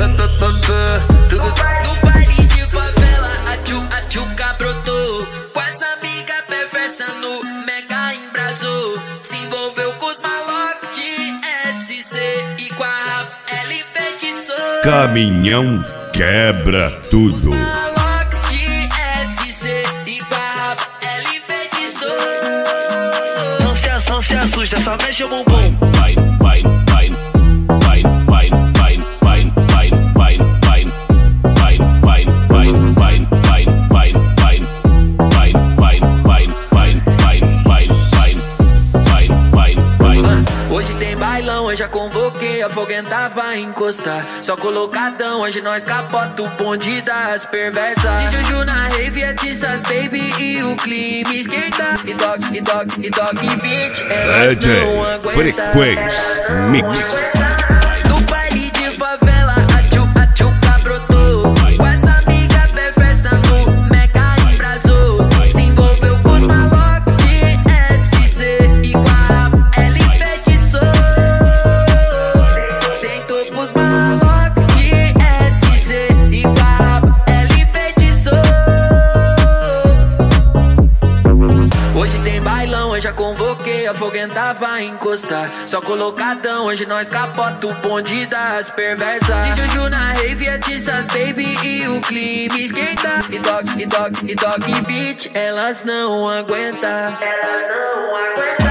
No baile de favela, a tchuca brotou. Com as amigas perversas no mega embrasou. Se envolveu com os malocos de SC e com a rap ela enfeitiçou. Caminhão quebra tudo. Malocos de SC e com a rap ela enfeitiçou. Não se assusta, só mexe o bumbum. Hoje tem bailão, hoje já convoquei, a foguenta vai encostar. Só colocadão, hoje nós capota o bonde das perversas. De Juju na rave, é Tissas Baby e o clima esquenta. E dog beat, elas não aguentam. Frequência Mix. No baile de favela, a tchuca brotou. Com as amigas perversas no mega embrasou. Se envolveu com os malocos de SC e com a rap ela enfeitiçou. Sentou pros malocos de SC e com a rap ela enfeitiçou. Hoje tem bailão, hoje já convoquei, a foguenta vai encostar. Só colocadão, hoje nós capota o bonde das perversas. De Juju na rave, é Tissas Baby e o clima esquenta. E dog beat, elas não aguentam. Elas não aguentam.